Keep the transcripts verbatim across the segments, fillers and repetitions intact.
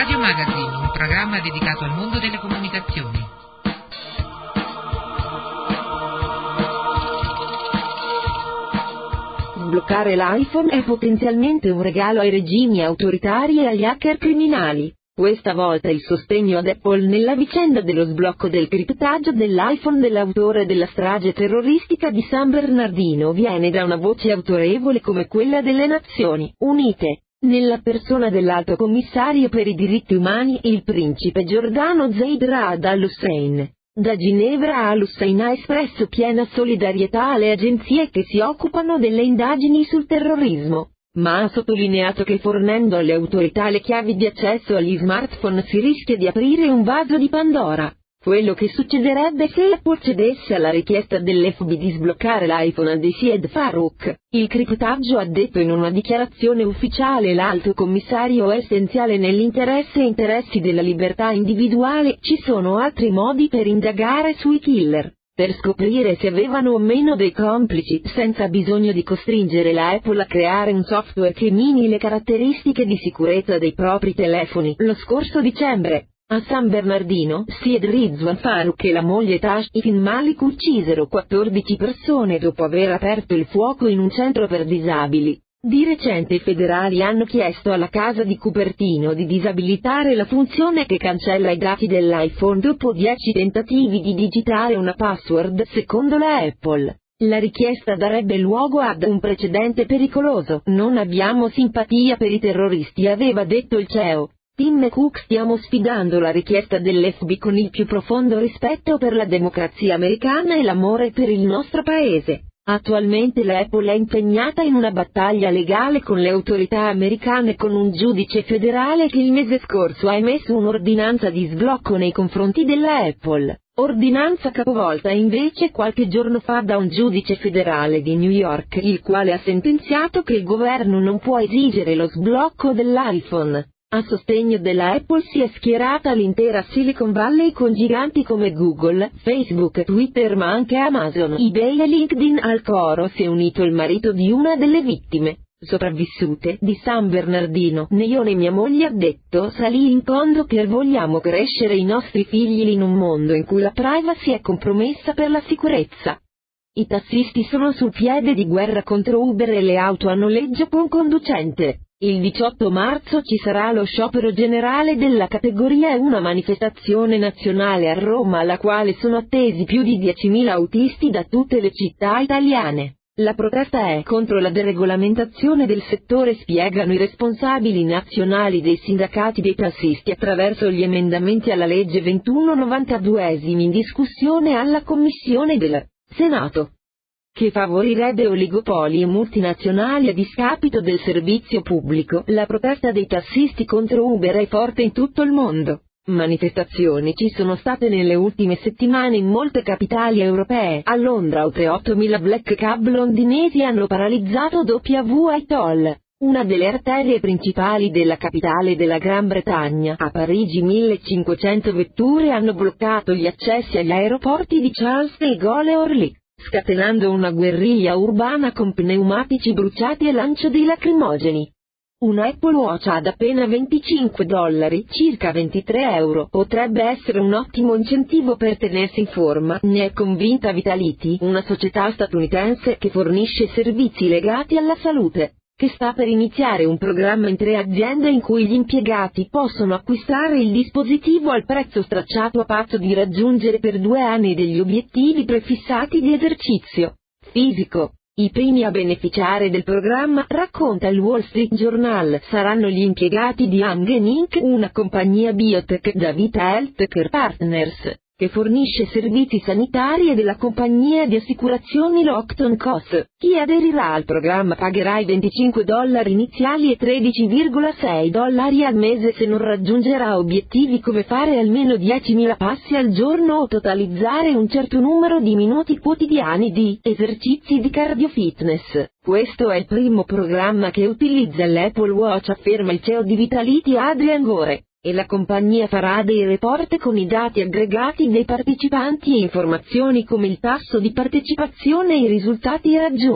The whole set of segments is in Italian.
Radio Magazine, un programma dedicato al mondo delle comunicazioni. Sbloccare l'iPhone è potenzialmente un regalo ai regimi autoritari e agli hacker criminali. Questa volta il sostegno ad Apple nella vicenda dello sblocco del criptaggio dell'iPhone dell'autore della strage terroristica di San Bernardino viene da una voce autorevole come quella delle Nazioni Unite, nella persona dell'Alto Commissario per i diritti umani, il principe Giordano Zeid Raad al-Hussein. Da Ginevra al-Hussein ha espresso piena solidarietà alle agenzie che si occupano delle indagini sul terrorismo, ma ha sottolineato che fornendo alle autorità le chiavi di accesso agli smartphone si rischia di aprire un vaso di Pandora. Quello che succederebbe se Apple cedesse alla richiesta dell'F B I di sbloccare l'iPhone di Syed Farook. Il criptaggio, ha detto in una dichiarazione ufficiale l'Alto Commissario, è essenziale nell'interesse e interessi della libertà individuale. Ci sono altri modi per indagare sui killer, per scoprire se avevano o meno dei complici, senza bisogno di costringere la Apple a creare un software che mini le caratteristiche di sicurezza dei propri telefoni. Lo scorso dicembre, a San Bernardino, Syed Rizwan Farook e la moglie Tashfin Malik uccisero quattordici persone dopo aver aperto il fuoco in un centro per disabili. Di recente i federali hanno chiesto alla casa di Cupertino di disabilitare la funzione che cancella i dati dell'iPhone dopo dieci tentativi di digitare una password, secondo la Apple. La richiesta darebbe luogo ad un precedente pericoloso. Non abbiamo simpatia per i terroristi, aveva detto il C E O. Tim Cook: stiamo sfidando la richiesta dell'F B I con il più profondo rispetto per la democrazia americana e l'amore per il nostro paese. Attualmente la Apple è impegnata in una battaglia legale con le autorità americane con un giudice federale che il mese scorso ha emesso un'ordinanza di sblocco nei confronti della Apple. Ordinanza capovolta invece qualche giorno fa da un giudice federale di New York, il quale ha sentenziato che il governo non può esigere lo sblocco dell'iPhone. A sostegno della Apple si è schierata l'intera Silicon Valley con giganti come Google, Facebook, Twitter ma anche Amazon, eBay e LinkedIn. Al coro si è unito il marito di una delle vittime sopravvissute di San Bernardino. Neone, mia moglie, ha detto, salì in fondo per vogliamo crescere i nostri figli in un mondo in cui la privacy è compromessa per la sicurezza. I tassisti sono sul piede di guerra contro Uber e le auto a noleggio con conducente. Il diciotto marzo ci sarà lo sciopero generale della categoria e una manifestazione nazionale a Roma alla quale sono attesi più di diecimila autisti da tutte le città italiane. La protesta è contro la deregolamentazione del settore, spiegano i responsabili nazionali dei sindacati dei tassisti attraverso gli emendamenti alla legge ventuno novantadue in discussione alla Commissione del Senato, che favorirebbe oligopoli e multinazionali a discapito del servizio pubblico. La protesta dei tassisti contro Uber è forte in tutto il mondo. Manifestazioni ci sono state nelle ultime settimane in molte capitali europee. A Londra oltre ottomila black cab londinesi hanno paralizzato W Whitehall, una delle arterie principali della capitale della Gran Bretagna. A Parigi millecinquecento vetture hanno bloccato gli accessi agli aeroporti di Charles de Gaulle e Orly, scatenando una guerriglia urbana con pneumatici bruciati e lancio di lacrimogeni. Un Apple Watch ad appena venticinque dollari, circa ventitré euro, potrebbe essere un ottimo incentivo per tenersi in forma, ne è convinta Vitality, una società statunitense che fornisce servizi legati alla salute, che sta per iniziare un programma in tre aziende in cui gli impiegati possono acquistare il dispositivo al prezzo stracciato a patto di raggiungere per due anni degli obiettivi prefissati di esercizio fisico. I primi a beneficiare del programma, racconta il Wall Street Journal, saranno gli impiegati di Amgen Incorporated, una compagnia biotech da Vita Healthcare Partners, che fornisce servizi sanitari, e della compagnia di assicurazioni Lockton Coast. Chi aderirà al programma pagherà i venticinque dollari iniziali e tredici virgola sei dollari al mese se non raggiungerà obiettivi come fare almeno diecimila passi al giorno o totalizzare un certo numero di minuti quotidiani di esercizi di cardiofitness. Questo è il primo programma che utilizza l'Apple Watch, afferma il C E O di Vitality Adrian Gore, e la compagnia farà dei report con i dati aggregati dei partecipanti e informazioni come il tasso di partecipazione e i risultati raggiunti.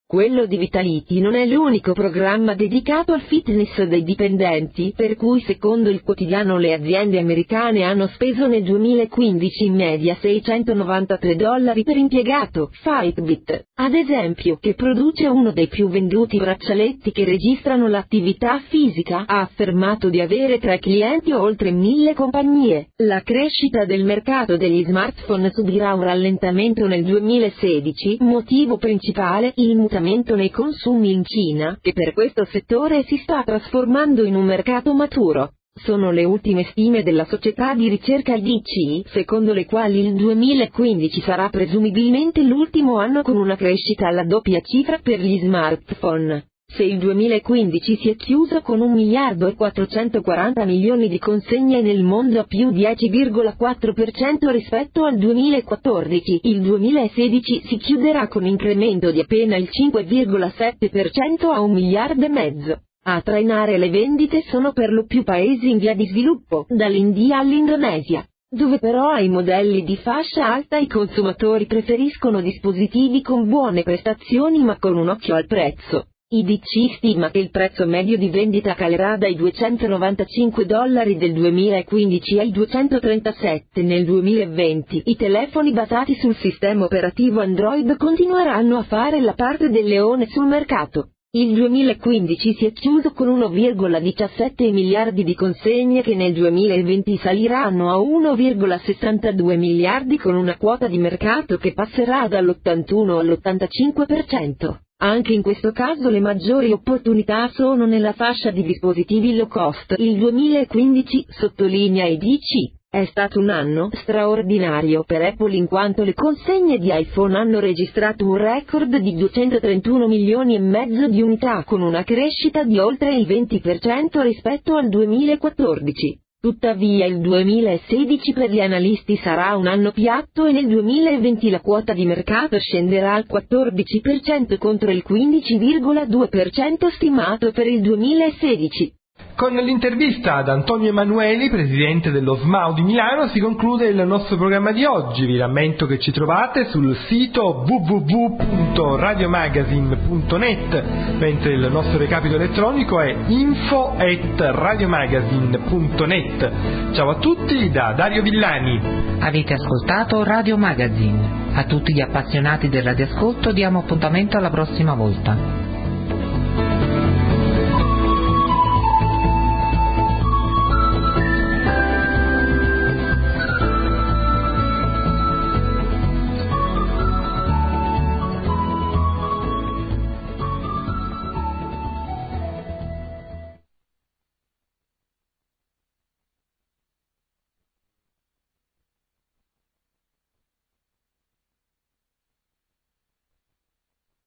Quello di Vitality non è l'unico programma dedicato al fitness dei dipendenti, per cui secondo il quotidiano le aziende americane hanno speso nel duemilaquindici in media seicentonovantatré dollari per impiegato. Fitbit, ad esempio, che produce uno dei più venduti braccialetti che registrano l'attività fisica, ha affermato di avere tra i clienti oltre mille compagnie. La crescita del mercato degli smartphone subirà un rallentamento nel duemilasedici, motivo principale il mutamento nei consumi in Cina, che per questo settore si sta trasformando in un mercato maturo. Sono le ultime stime della società di ricerca I D C, secondo le quali il duemilaquindici sarà presumibilmente l'ultimo anno con una crescita alla doppia cifra per gli smartphone. Se il duemilaquindici si è chiuso con un miliardo e quattrocentoquaranta milioni di consegne nel mondo a più dieci virgola quattro per cento rispetto al duemilaquattordici, il duemilasedici si chiuderà con incremento di appena il cinque virgola sette per cento a un miliardo e mezzo. A trainare le vendite sono per lo più paesi in via di sviluppo, dall'India all'Indonesia, dove però ai modelli di fascia alta i consumatori preferiscono dispositivi con buone prestazioni ma con un occhio al prezzo. I D C stima che il prezzo medio di vendita calerà dai duecentonovantacinque dollari del duemilaquindici ai duecentotrentasette nel duemilaventi. I telefoni basati sul sistema operativo Android continueranno a fare la parte del leone sul mercato. Il duemilaquindici si è chiuso con uno virgola diciassette miliardi di consegne che nel duemilaventi saliranno a uno virgola sessantadue miliardi con una quota di mercato che passerà dall'ottantuno all'ottantacinque per cento. Anche in questo caso le maggiori opportunità sono nella fascia di dispositivi low cost. Il duemilaquindici, sottolinea I D C, è stato un anno straordinario per Apple in quanto le consegne di iPhone hanno registrato un record di duecentotrentuno milioni e mezzo di unità con una crescita di oltre il venti per cento rispetto al duemilaquattordici. Tuttavia il duemilasedici per gli analisti sarà un anno piatto e nel duemilaventi la quota di mercato scenderà al quattordici per cento contro il quindici virgola due per cento stimato per il duemilasedici. Con l'intervista ad Antonio Emanueli, presidente dello S M A U di Milano, si conclude il nostro programma di oggi. Vi rammento che ci trovate sul sito w w w punto radiomagazine punto net, mentre il nostro recapito elettronico è info at radiomagazine punto net. Ciao a tutti da Dario Villani. Avete ascoltato Radio Magazine. A tutti gli appassionati del radioascolto diamo appuntamento alla prossima volta.